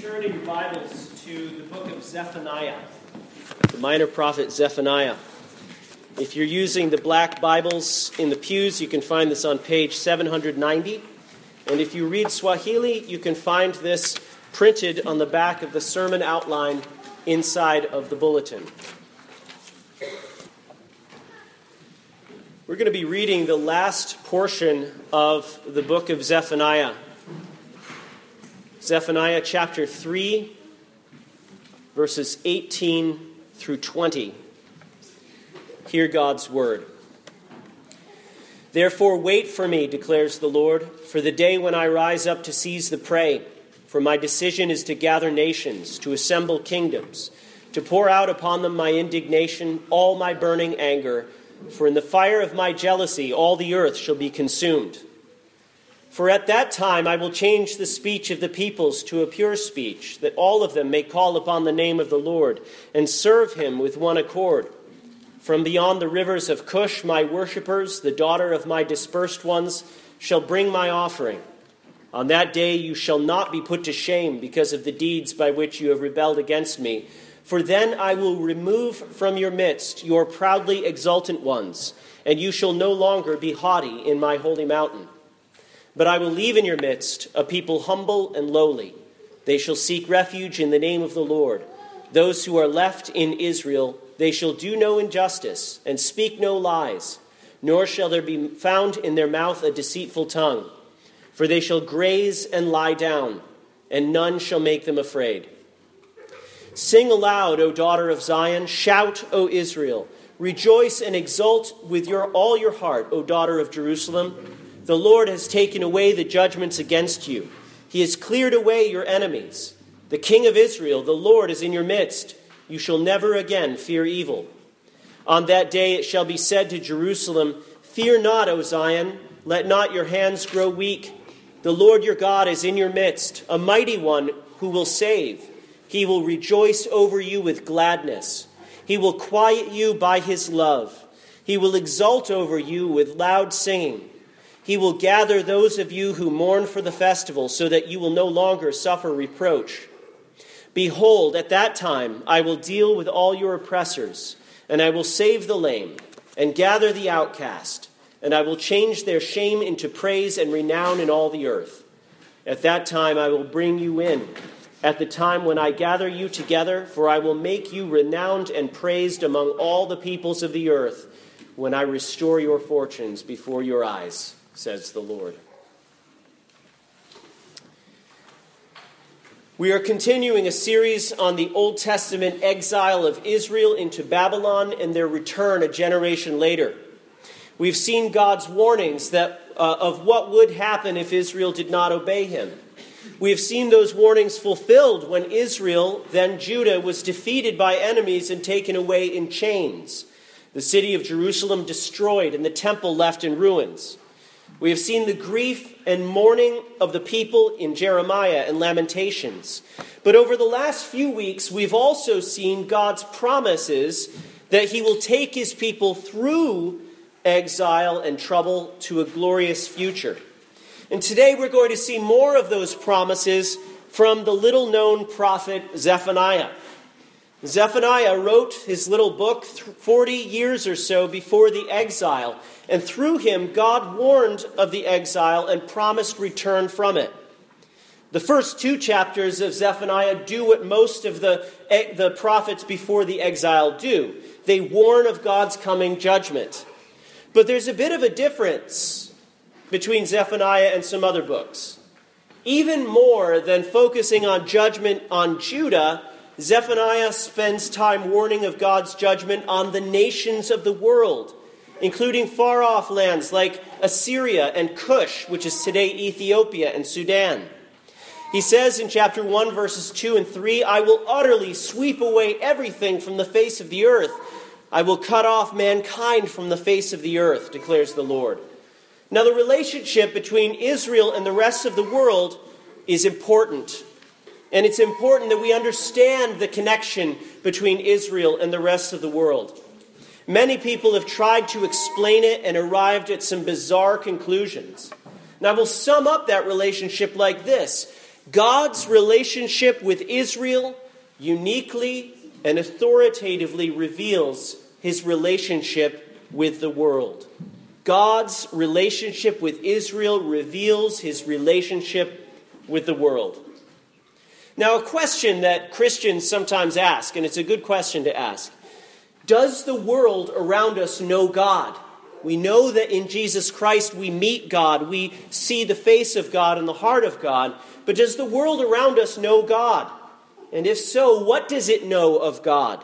turn in your Bibles to the book of Zephaniah, the minor prophet Zephaniah. If you're using the black Bibles in the pews, you can find this on page 790. And if you read Swahili, you can find this printed on the back of the sermon outline inside of the bulletin. We're going to be reading the last portion of the book of Zephaniah. Zephaniah chapter 3, verses 18 through 20. Hear God's word. Therefore wait for me, declares the Lord, for the day when I rise up to seize the prey. For my decision is to gather nations, to assemble kingdoms, to pour out upon them my indignation, all my burning anger. For in the fire of my jealousy all the earth shall be consumed. For at that time I will change the speech of the peoples to a pure speech, that all of them may call upon the name of the Lord and serve him with one accord. From beyond the rivers of Cush, my worshippers, the daughter of my dispersed ones, shall bring my offering. On that day you shall not be put to shame because of the deeds by which you have rebelled against me. For then I will remove from your midst your proudly exultant ones, and you shall no longer be haughty in my holy mountain. But I will leave in your midst a people humble and lowly. They shall seek refuge in the name of the Lord. Those who are left in Israel, they shall do no injustice and speak no lies, nor shall there be found in their mouth a deceitful tongue. For they shall graze and lie down, and none shall make them afraid. Sing aloud, O daughter of Zion. Shout, O Israel. Rejoice and exult with all your heart, O daughter of Jerusalem. The Lord has taken away the judgments against you. He has cleared away your enemies. The King of Israel, the Lord, is in your midst. You shall never again fear evil. On that day it shall be said to Jerusalem, Fear not, O Zion. Let not your hands grow weak. The Lord your God is in your midst, a mighty one who will save. He will rejoice over you with gladness. He will quiet you by his love. He will exult over you with loud singing. He will gather those of you who mourn for the festival so that you will no longer suffer reproach. Behold, at that time I will deal with all your oppressors, and I will save the lame and gather the outcast, and I will change their shame into praise and renown in all the earth. At that time I will bring you in, at the time when I gather you together, for I will make you renowned and praised among all the peoples of the earth, when I restore your fortunes before your eyes, says the Lord. We are continuing a series on the Old Testament exile of Israel into Babylon and their return a generation later. We've seen God's warnings of what would happen if Israel did not obey him. We have seen those warnings fulfilled when Israel, then Judah, was defeated by enemies and taken away in chains. The city of Jerusalem destroyed and the temple left in ruins. We have seen the grief and mourning of the people in Jeremiah and Lamentations. But over the last few weeks, we've also seen God's promises that he will take his people through exile and trouble to a glorious future. And today we're going to see more of those promises from the little-known prophet Zephaniah. Zephaniah wrote his little book 40 years or so before the exile, and through him God warned of the exile and promised return from it. The first two chapters of Zephaniah do what most of the prophets before the exile do. They warn of God's coming judgment. But there's a bit of a difference between Zephaniah and some other books. Even more than focusing on judgment on Judah, Zephaniah spends time warning of God's judgment on the nations of the world, including far-off lands like Assyria and Cush, which is today Ethiopia and Sudan. He says in chapter 1, verses 2 and 3, I will utterly sweep away everything from the face of the earth. I will cut off mankind from the face of the earth, declares the Lord. Now, the relationship between Israel and the rest of the world is important. And it's important that we understand the connection between Israel and the rest of the world. Many people have tried to explain it and arrived at some bizarre conclusions. Now, we'll sum up that relationship like this. God's relationship with Israel uniquely and authoritatively reveals his relationship with the world. God's relationship with Israel reveals his relationship with the world. Now, a question that Christians sometimes ask, and it's a good question to ask: does the world around us know God? We know that in Jesus Christ we meet God, we see the face of God and the heart of God, but does the world around us know God? And if so, what does it know of God?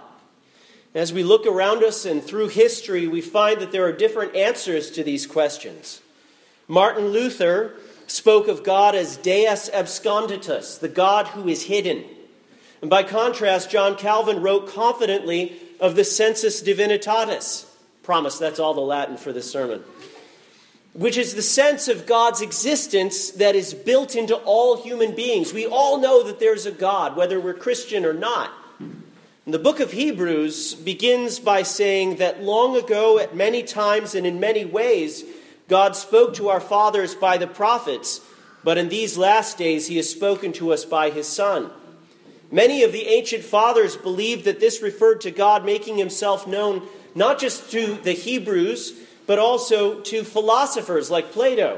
As we look around us and through history, we find that there are different answers to these questions. Martin Luther spoke of God as Deus absconditus, the God who is hidden. And by contrast, John Calvin wrote confidently of the sensus divinitatis. Promise, that's all the Latin for this sermon. Which is the sense of God's existence that is built into all human beings. We all know that there's a God, whether we're Christian or not. And the book of Hebrews begins by saying that long ago, at many times and in many ways, God spoke to our fathers by the prophets, but in these last days he has spoken to us by his Son. Many of the ancient fathers believed that this referred to God making himself known not just to the Hebrews, but also to philosophers like Plato.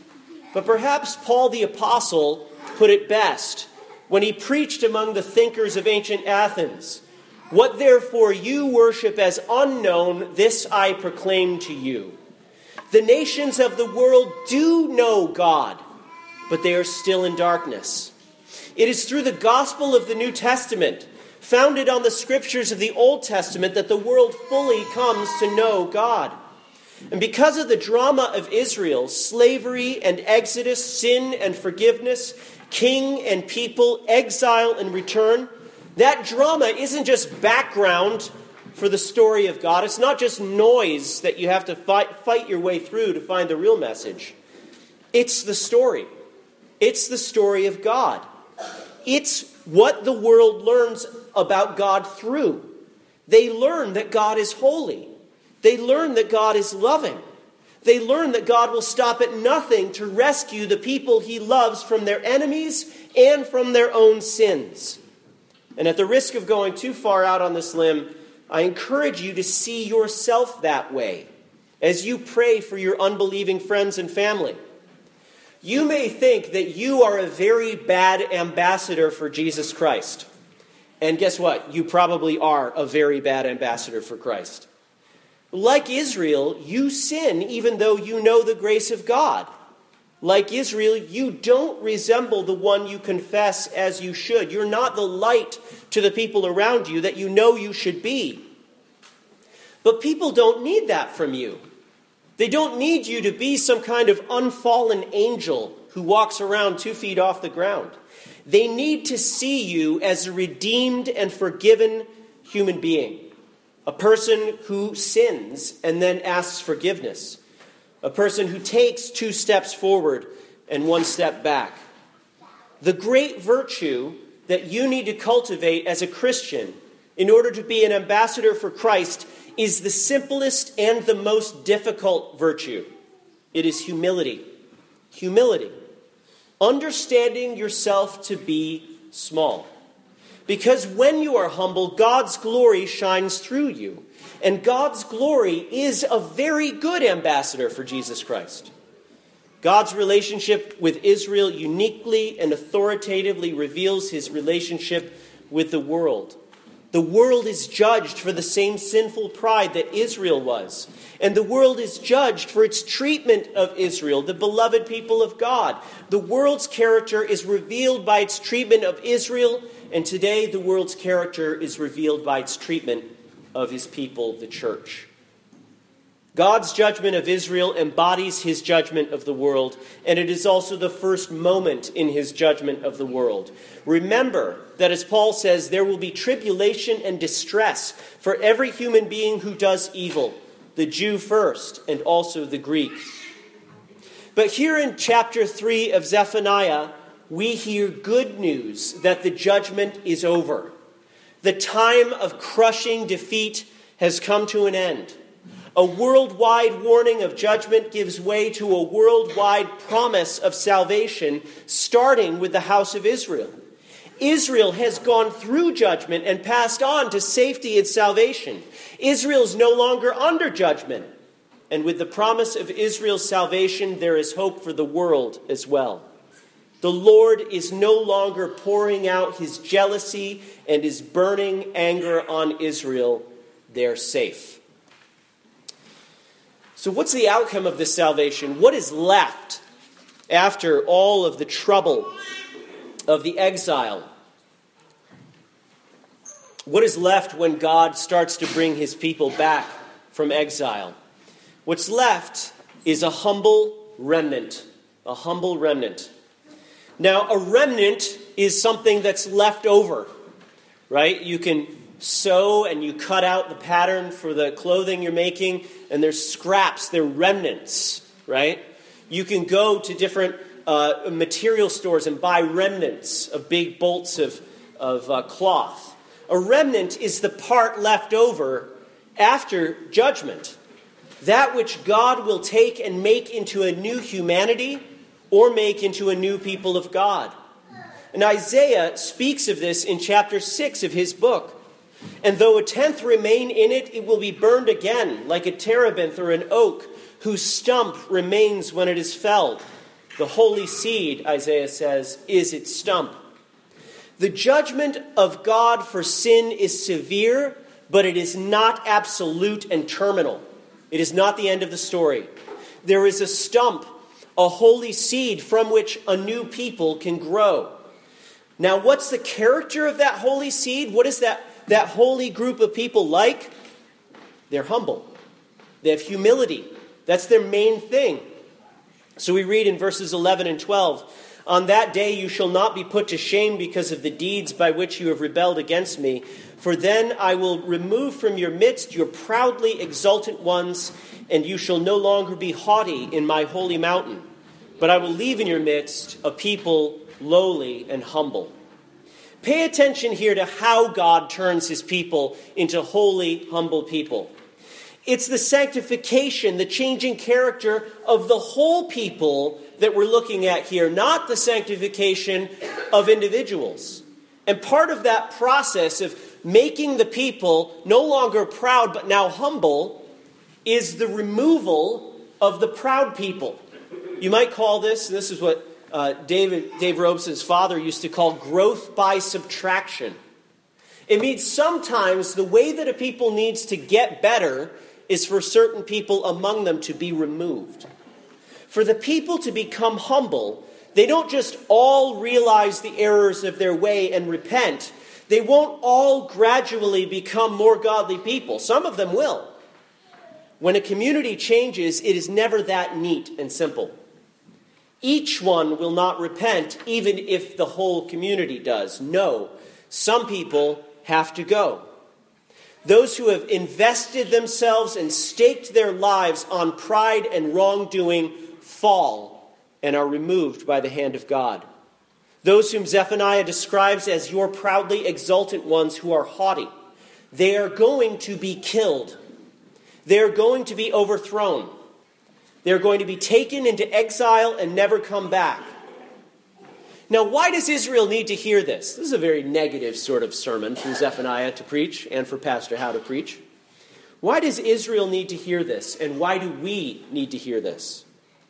But perhaps Paul the Apostle put it best when he preached among the thinkers of ancient Athens. What therefore you worship as unknown, this I proclaim to you. The nations of the world do know God, but they are still in darkness. It is through the gospel of the New Testament, founded on the scriptures of the Old Testament, that the world fully comes to know God. And because of the drama of Israel, slavery and exodus, sin and forgiveness, king and people, exile and return, that drama isn't just background for the story of God. It's not just noise that you have to fight your way through to find the real message. It's the story. It's the story of God. It's what the world learns about God through. They learn that God is holy. They learn that God is loving. They learn that God will stop at nothing to rescue the people he loves from their enemies and from their own sins. And at the risk of going too far out on this limb, I encourage you to see yourself that way as you pray for your unbelieving friends and family. You may think that you are a very bad ambassador for Jesus Christ. And guess what? You probably are a very bad ambassador for Christ. Like Israel, you sin even though you know the grace of God. Like Israel, you don't resemble the one you confess as you should. You're not the light to the people around you that you know you should be. But people don't need that from you. They don't need you to be some kind of unfallen angel who walks around 2 feet off the ground. They need to see you as a redeemed and forgiven human being. A person who sins and then asks forgiveness. A person who takes 2 steps forward and 1 step back. The great virtue that you need to cultivate as a Christian in order to be an ambassador for Christ is the simplest and the most difficult virtue. It is humility. Humility. Understanding yourself to be small. Because when you are humble, God's glory shines through you. And God's glory is a very good ambassador for Jesus Christ. God's relationship with Israel uniquely and authoritatively reveals his relationship with the world. The world is judged for the same sinful pride that Israel was. And the world is judged for its treatment of Israel, the beloved people of God. The world's character is revealed by its treatment of Israel, and today the world's character is revealed by its treatment of his people, the church. God's judgment of Israel embodies his judgment of the world, and it is also the first moment in his judgment of the world. Remember that, as Paul says, there will be tribulation and distress for every human being who does evil, the Jew first, and also the Greek. But here in chapter 3 of Zephaniah, we hear good news that the judgment is over. The time of crushing defeat has come to an end. A worldwide warning of judgment gives way to a worldwide promise of salvation, starting with the house of Israel. Israel has gone through judgment and passed on to safety and salvation. Israel is no longer under judgment. And with the promise of Israel's salvation, there is hope for the world as well. The Lord is no longer pouring out his jealousy and his burning anger on Israel. They're safe. So what's the outcome of this salvation? What is left after all of the trouble of the exile? What is left when God starts to bring his people back from exile? What's left is a humble remnant. A humble remnant. Now, a remnant is something that's left over, right? You can sew and you cut out the pattern for the clothing you're making, and there's scraps, they're remnants, right? You can go to different material stores and buy remnants of big bolts of cloth. A remnant is the part left over after judgment. That which God will take and make into a new humanity or make into a new people of God. And Isaiah speaks of this in chapter 6 of his book. And though a tenth remain in it, it will be burned again, like a terebinth or an oak, whose stump remains when it is felled. The holy seed, Isaiah says, is its stump. The judgment of God for sin is severe, but it is not absolute and terminal. It is not the end of the story. There is a stump, a holy seed from which a new people can grow. Now, what's the character of that holy seed? What is that holy group of people like? They're humble. They have humility. That's their main thing. So we read in verses 11 and 12, "On that day you shall not be put to shame because of the deeds by which you have rebelled against me. For then I will remove from your midst your proudly exultant ones, and you shall no longer be haughty in my holy mountain. But I will leave in your midst a people lowly and humble." Pay attention here to how God turns his people into holy, humble people. It's the sanctification, the changing character of the whole people that we're looking at here, not the sanctification of individuals. And part of that process of making the people no longer proud but now humble is the removal of the proud people. You might call this, and this is what Dave Robeson's father used to call growth by subtraction. It means sometimes the way that a people needs to get better is for certain people among them to be removed. For the people to become humble, they don't just all realize the errors of their way and repent. They won't all gradually become more godly people. Some of them will. When a community changes, it is never that neat and simple. Each one will not repent, even if the whole community does. No, some people have to go. Those who have invested themselves and staked their lives on pride and wrongdoing fall and are removed by the hand of God. Those whom Zephaniah describes as your proudly exultant ones who are haughty, they are going to be killed. They are going to be overthrown. They're going to be taken into exile and never come back. Now, why does Israel need to hear this? This is a very negative sort of sermon from Zephaniah to preach and for Pastor Howe to preach. Why does Israel need to hear this? And why do we need to hear this?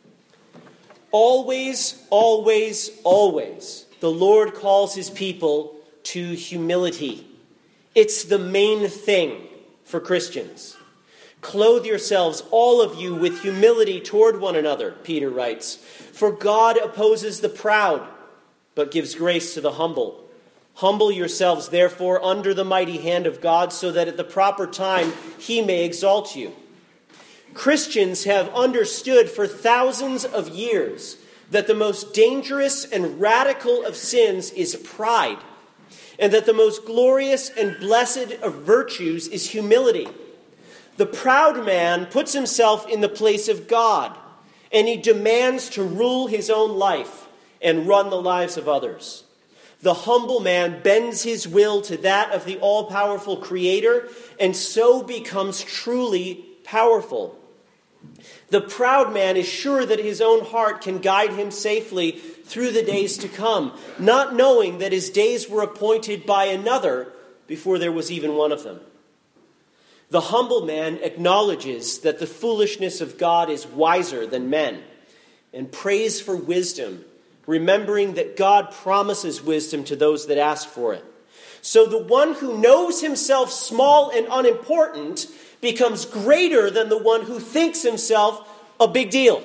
Always, always, always, the Lord calls his people to humility. It's the main thing for Christians. Clothe yourselves, all of you, with humility toward one another, Peter writes. For God opposes the proud, but gives grace to the humble. Humble yourselves, therefore, under the mighty hand of God, so that at the proper time he may exalt you. Christians have understood for thousands of years that the most dangerous and radical of sins is pride, and that the most glorious and blessed of virtues is humility. The proud man puts himself in the place of God, and he demands to rule his own life and run the lives of others. The humble man bends his will to that of the all-powerful Creator, and so becomes truly powerful. The proud man is sure that his own heart can guide him safely through the days to come, not knowing that his days were appointed by another before there was even one of them. The humble man acknowledges that the foolishness of God is wiser than men and prays for wisdom, remembering that God promises wisdom to those that ask for it. So the one who knows himself small and unimportant becomes greater than the one who thinks himself a big deal.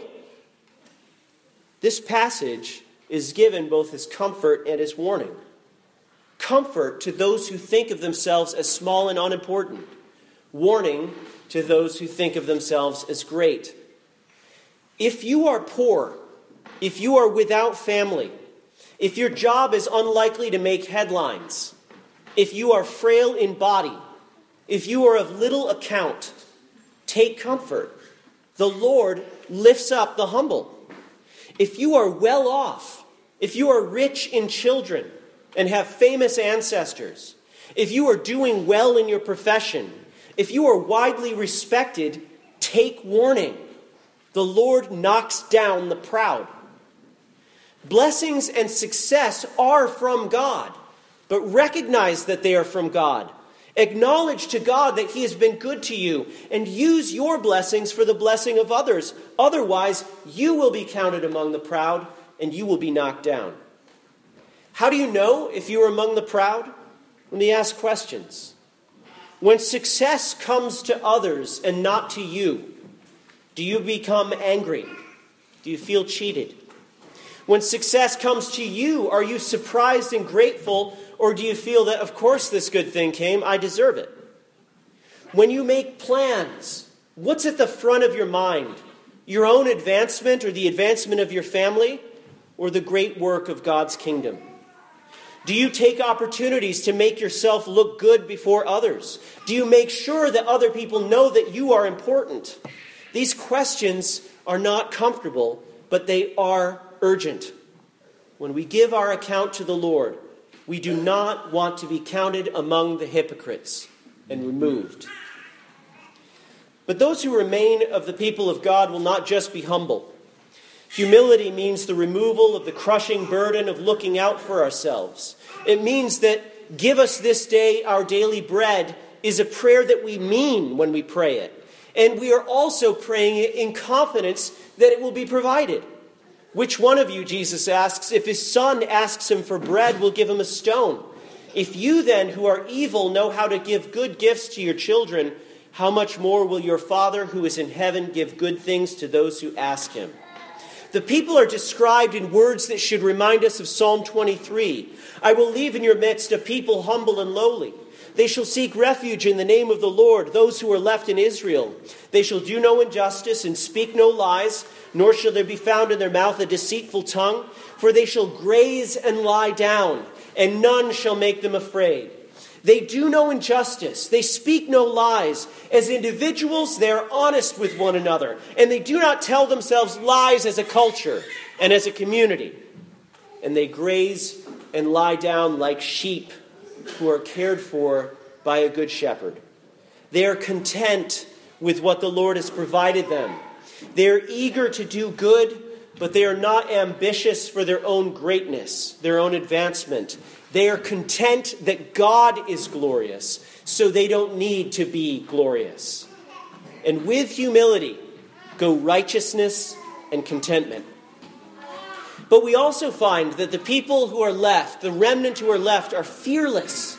This passage is given both as comfort and as warning. Comfort to those who think of themselves as small and unimportant. Warning to those who think of themselves as great. If you are poor, if you are without family, if your job is unlikely to make headlines, if you are frail in body, if you are of little account, take comfort. The Lord lifts up the humble. If you are well off, if you are rich in children and have famous ancestors, if you are doing well in your profession, if you are widely respected, take warning. The Lord knocks down the proud. Blessings and success are from God, but recognize that they are from God. Acknowledge to God that He has been good to you, and use your blessings for the blessing of others. Otherwise, you will be counted among the proud, and you will be knocked down. How do you know if you are among the proud? Let me ask questions. When success comes to others and not to you, do you become angry? Do you feel cheated? When success comes to you, are you surprised and grateful, or do you feel that, of course this good thing came, I deserve it? When you make plans, what's at the front of your mind? Your own advancement or the advancement of your family, or the great work of God's kingdom? Do you take opportunities to make yourself look good before others? Do you make sure that other people know that you are important? These questions are not comfortable, but they are urgent. When we give our account to the Lord, we do not want to be counted among the hypocrites and removed. But those who remain of the people of God will not just be humble. Humility means the removal of the crushing burden of looking out for ourselves. It means that give us this day our daily bread is a prayer that we mean when we pray it. And we are also praying it in confidence that it will be provided. Which one of you, Jesus asks, if his son asks him for bread, will give him a stone? If you then, who are evil, know how to give good gifts to your children, how much more will your Father who is in heaven give good things to those who ask him? The people are described in words that should remind us of Psalm 23. I will leave in your midst a people humble and lowly. They shall seek refuge in the name of the Lord, those who are left in Israel. They shall do no injustice and speak no lies, nor shall there be found in their mouth a deceitful tongue. For they shall graze and lie down, and none shall make them afraid. They do no injustice. They speak no lies. As individuals, they are honest with one another, and they do not tell themselves lies as a culture and as a community. And they graze and lie down like sheep who are cared for by a good shepherd. They are content with what the Lord has provided them. They are eager to do good, but they are not ambitious for their own greatness, their own advancement. They are content that God is glorious, so they don't need to be glorious. And with humility go righteousness and contentment. But we also find that the people who are left, the remnant who are left, are fearless.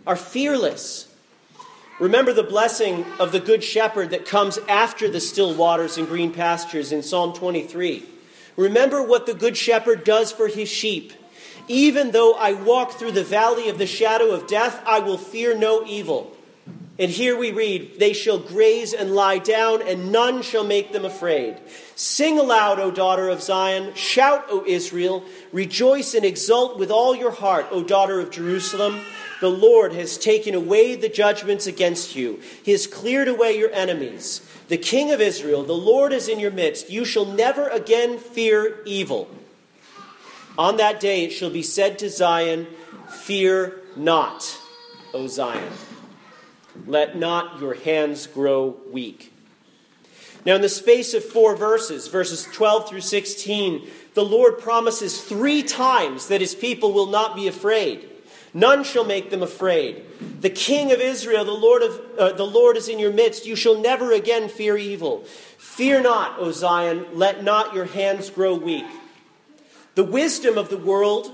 Remember the blessing of the Good Shepherd that comes after the still waters and green pastures in Psalm 23. Remember what the Good Shepherd does for his sheep. Even though I walk through the valley of the shadow of death, I will fear no evil. And here we read, they shall graze and lie down, and none shall make them afraid. Sing aloud, O daughter of Zion. Shout, O Israel. Rejoice and exult with all your heart, O daughter of Jerusalem. The Lord has taken away the judgments against you. He has cleared away your enemies. The King of Israel, the Lord is in your midst. You shall never again fear evil. On that day it shall be said to Zion, fear not, O Zion. Let not your hands grow weak. Now, in the space of 4 verses, verses 12 through 16, the Lord promises 3 times that his people will not be afraid. None shall make them afraid. The King of Israel, the Lord is in your midst. You shall never again fear evil. Fear not, O Zion, let not your hands grow weak. The wisdom of the world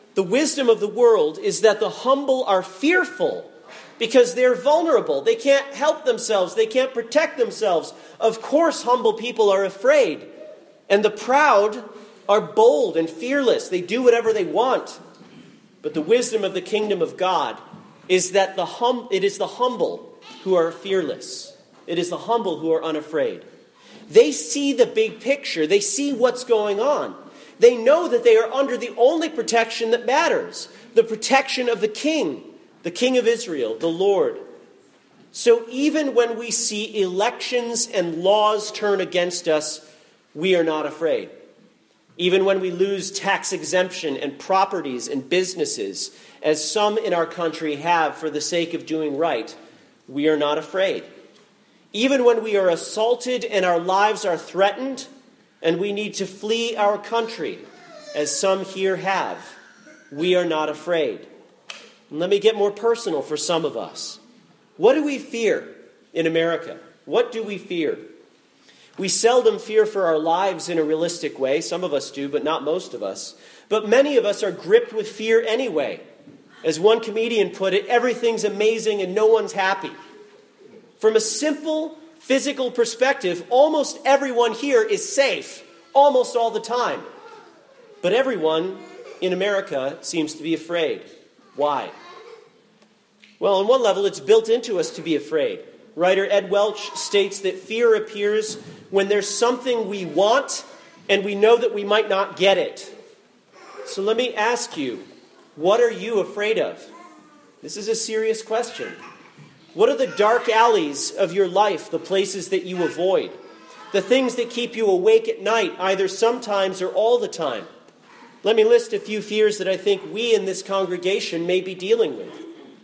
is that the humble are fearful because they're vulnerable. They can't help themselves. They can't protect themselves. Of course, humble people are afraid. And the proud are bold and fearless. They do whatever they want. But the wisdom of the kingdom of God is that it is the humble who are fearless. It is the humble who are unafraid. They see the big picture. They see what's going on. They know that they are under the only protection that matters, the protection of the King of Israel, the Lord. So even when we see elections and laws turn against us, we are not afraid. Even when we lose tax exemption and properties and businesses, as some in our country have for the sake of doing right, we are not afraid. Even when we are assaulted and our lives are threatened and we need to flee our country, as some here have, we are not afraid. And let me get more personal for some of us. What do we fear in America? What do we fear? We seldom fear for our lives in a realistic way. Some of us do, but not most of us. But many of us are gripped with fear anyway. As one comedian put it, everything's amazing and no one's happy. From a simple physical perspective, almost everyone here is safe, almost all the time. But everyone in America seems to be afraid. Why? Well, on one level, it's built into us to be afraid. Writer Ed Welch states that fear appears when there's something we want and we know that we might not get it. So let me ask you, what are you afraid of? This is a serious question. What are the dark alleys of your life, the places that you avoid? The things that keep you awake at night, either sometimes or all the time? Let me list a few fears that I think we in this congregation may be dealing with.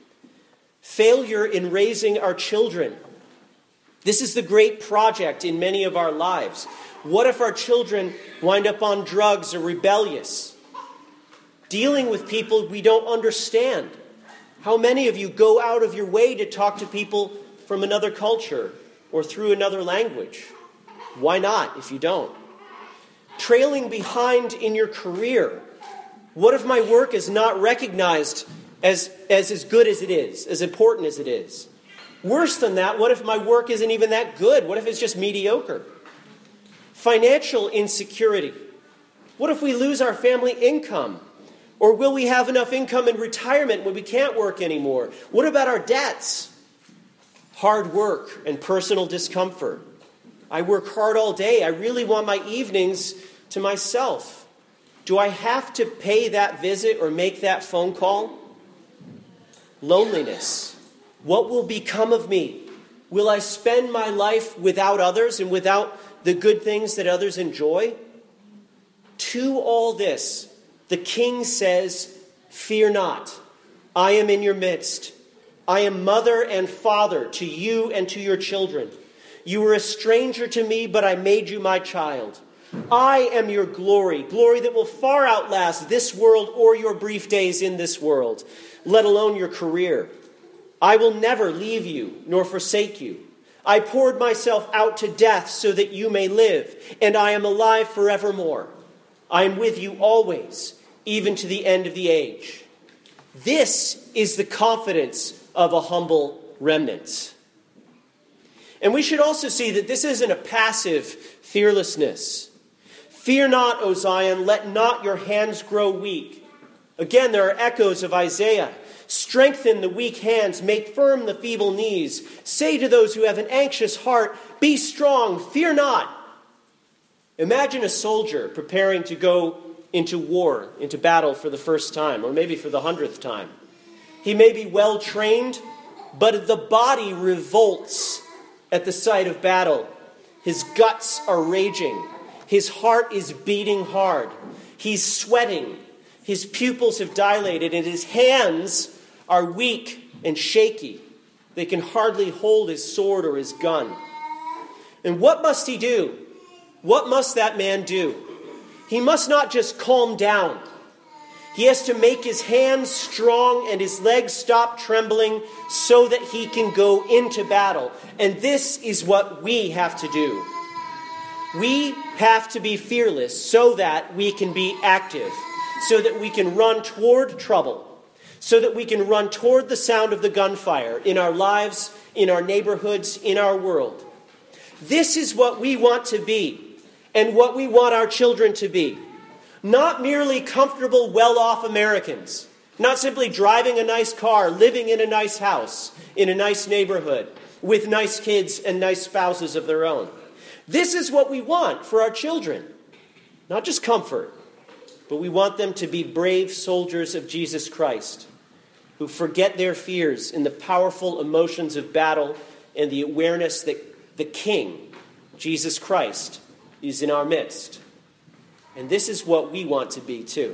Failure in raising our children. This is the great project in many of our lives. What if our children wind up on drugs or rebellious? Dealing with people we don't understand. How many of you go out of your way to talk to people from another culture or through another language? Why not if you don't? Trailing behind in your career. What if my work is not recognized as good as it is, as important as it is? Worse than that, what if my work isn't even that good? What if it's just mediocre? Financial insecurity. What if we lose our family income? Or will we have enough income in retirement when we can't work anymore? What about our debts? Hard work and personal discomfort. I work hard all day. I really want my evenings to myself. Do I have to pay that visit or make that phone call? Loneliness. What will become of me? Will I spend my life without others and without the good things that others enjoy? To all this, the King says, fear not. I am in your midst. I am mother and father to you and to your children. You were a stranger to me, but I made you my child. I am your glory, glory that will far outlast this world or your brief days in this world, let alone your career. I will never leave you nor forsake you. I poured myself out to death so that you may live, and I am alive forevermore. I am with you always, even to the end of the age. This is the confidence of a humble remnant. And we should also see that this isn't a passive fearlessness. Fear not, O Zion, let not your hands grow weak. Again, there are echoes of Isaiah. Strengthen the weak hands, make firm the feeble knees. Say to those who have an anxious heart, be strong, fear not. Imagine a soldier preparing to go into war, into battle for the first time, or maybe for the 100th time. He may be well trained, but the body revolts at the sight of battle. His guts are raging. His heart is beating hard. He's sweating. His pupils have dilated, and his hands are weak and shaky. They can hardly hold his sword or his gun. And what must he do? What must that man do? He must not just calm down. He has to make his hands strong and his legs stop trembling so that he can go into battle. And this is what we have to do. We have to be fearless so that we can be active, so that we can run toward trouble, so that we can run toward the sound of the gunfire in our lives, in our neighborhoods, in our world. This is what we want to be and what we want our children to be. Not merely comfortable, well-off Americans. Not simply driving a nice car, living in a nice house, in a nice neighborhood, with nice kids and nice spouses of their own. This is what we want for our children. Not just comfort, but we want them to be brave soldiers of Jesus Christ, who forget their fears in the powerful emotions of battle and the awareness that the King, Jesus Christ, is in our midst. And this is what we want to be too.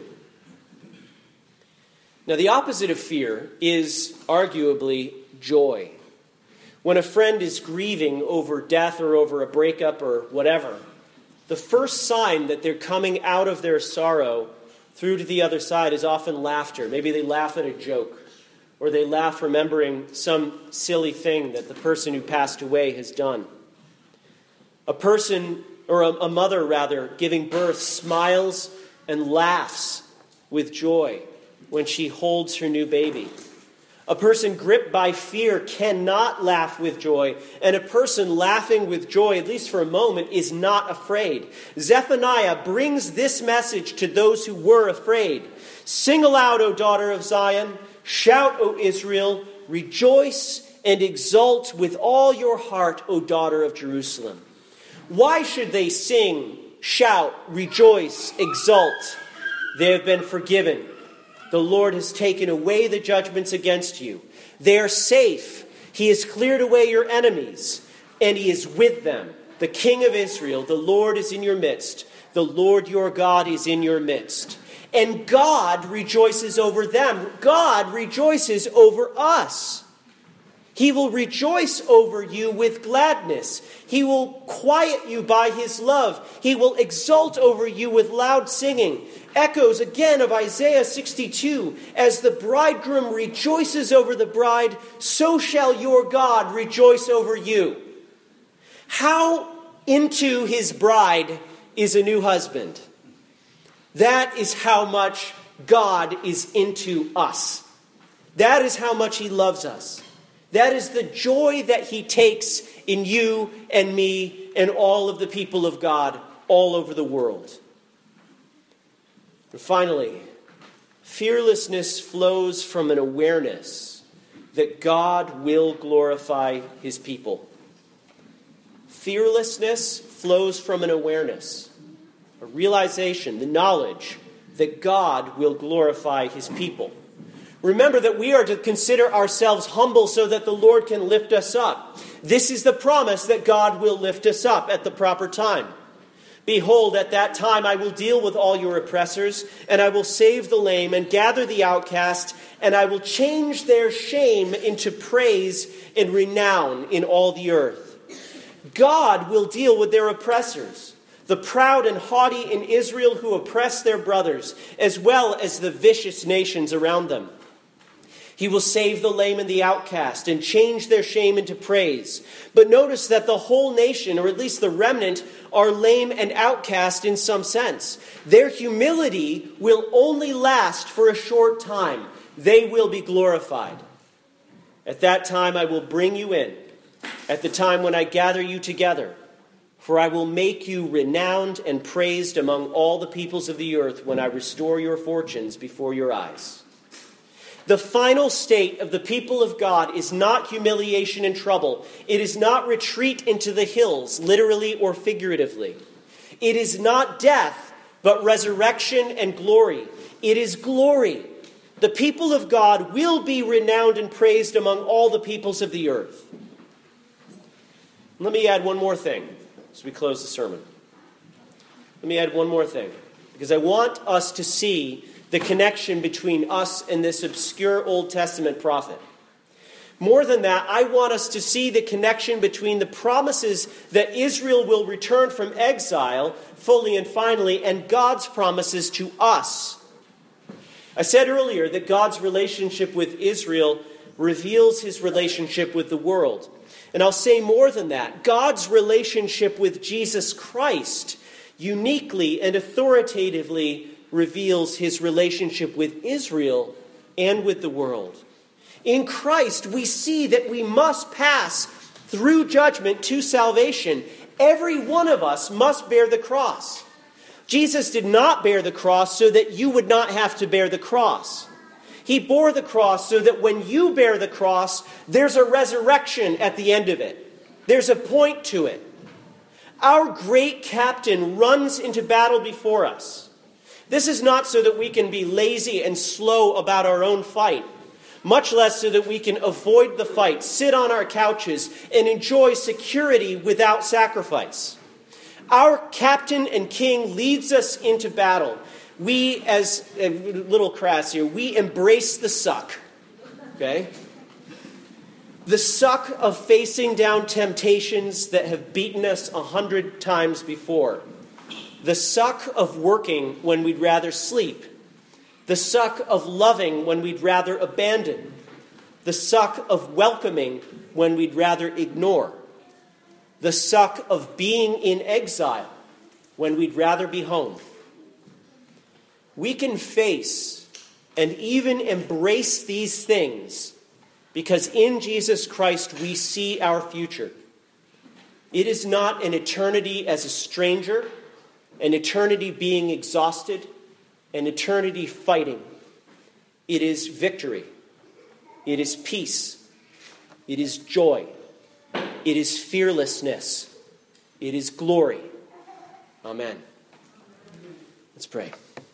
Now, the opposite of fear is arguably joy. When a friend is grieving over death or over a breakup or whatever, the first sign that they're coming out of their sorrow through to the other side is often laughter. Maybe they laugh at a joke, or they laugh remembering some silly thing that the person who passed away has done. A mother rather, giving birth smiles and laughs with joy when she holds her new baby. A person gripped by fear cannot laugh with joy, and a person laughing with joy, at least for a moment, is not afraid. Zephaniah brings this message to those who were afraid. Sing aloud, O daughter of Zion. Shout, O Israel. Rejoice and exult with all your heart, O daughter of Jerusalem. Why should they sing, shout, rejoice, exult? They have been forgiven. The Lord has taken away the judgments against you. They are safe. He has cleared away your enemies, and he is with them. The King of Israel, the Lord is in your midst. The Lord your God is in your midst. And God rejoices over them. God rejoices over us. He will rejoice over you with gladness. He will quiet you by his love. He will exult over you with loud singing. Echoes again of Isaiah 62. As the bridegroom rejoices over the bride, so shall your God rejoice over you. How into his bride is a new husband? That is how much God is into us. That is how much he loves us. That is the joy that he takes in you and me and all of the people of God all over the world. And finally, fearlessness flows from an awareness that God will glorify his people. Fearlessness flows from an awareness, a realization, the knowledge that God will glorify his people. Remember that we are to consider ourselves humble so that the Lord can lift us up. This is the promise that God will lift us up at the proper time. Behold, at that time I will deal with all your oppressors, and I will save the lame and gather the outcast, and I will change their shame into praise and renown in all the earth. God will deal with their oppressors, the proud and haughty in Israel who oppress their brothers, as well as the vicious nations around them. He will save the lame and the outcast and change their shame into praise. But notice that the whole nation, or at least the remnant, are lame and outcast in some sense. Their humility will only last for a short time. They will be glorified. At that time I will bring you in, at the time when I gather you together. For I will make you renowned and praised among all the peoples of the earth when I restore your fortunes before your eyes. The final state of the people of God is not humiliation and trouble. It is not retreat into the hills, literally or figuratively. It is not death, but resurrection and glory. It is glory. The people of God will be renowned and praised among all the peoples of the earth. Let me add one more thing as we close the sermon. Let me add one more thing, because I want us to see the connection between us and this obscure Old Testament prophet. More than that, I want us to see the connection between the promises that Israel will return from exile fully and finally and God's promises to us. I said earlier that God's relationship with Israel reveals his relationship with the world. And I'll say more than that. God's relationship with Jesus Christ uniquely and authoritatively reveals his relationship with Israel and with the world. In Christ, we see that we must pass through judgment to salvation. Every one of us must bear the cross. Jesus did not bear the cross so that you would not have to bear the cross. He bore the cross so that when you bear the cross, there's a resurrection at the end of it. There's a point to it. Our great captain runs into battle before us. This is not so that we can be lazy and slow about our own fight, much less so that we can avoid the fight, sit on our couches, and enjoy security without sacrifice. Our captain and king leads us into battle. We, as a little crass here, we embrace the suck. Okay? The suck of facing down temptations that have beaten us 100 times before. The suck of working when we'd rather sleep. The suck of loving when we'd rather abandon. The suck of welcoming when we'd rather ignore. The suck of being in exile when we'd rather be home. We can face and even embrace these things because in Jesus Christ we see our future. It is not an eternity as a stranger, an eternity being exhausted, an eternity fighting. It is victory. It is peace. It is joy. It is fearlessness. It is glory. Amen. Let's pray.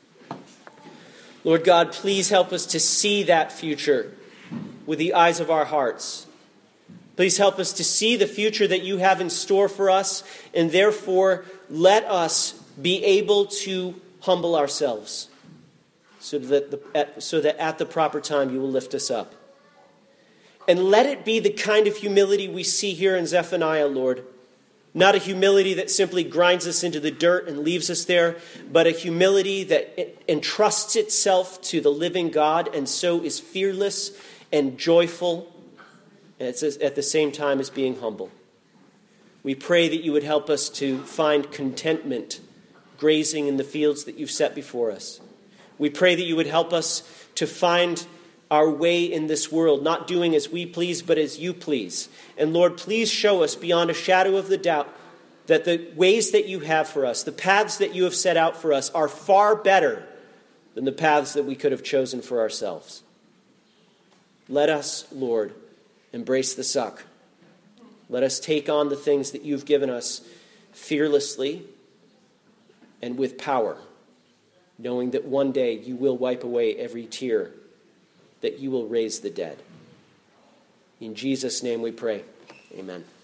Lord God, please help us to see that future with the eyes of our hearts. Please help us to see the future that you have in store for us, and therefore let us be able to humble ourselves so that at the proper time you will lift us up. And let it be the kind of humility we see here in Zephaniah, Lord. Not a humility that simply grinds us into the dirt and leaves us there, but a humility that entrusts itself to the living God and so is fearless and joyful, and it's at the same time as being humble. We pray that you would help us to find contentment grazing in the fields that you've set before us. We pray that you would help us to find our way in this world, not doing as we please, but as you please. And Lord, please show us beyond a shadow of the doubt that the ways that you have for us, the paths that you have set out for us, are far better than the paths that we could have chosen for ourselves. Let us, Lord, embrace the suck. Let us take on the things that you've given us fearlessly and with power, knowing that one day you will wipe away every tear, that you will raise the dead. In Jesus' name we pray. Amen.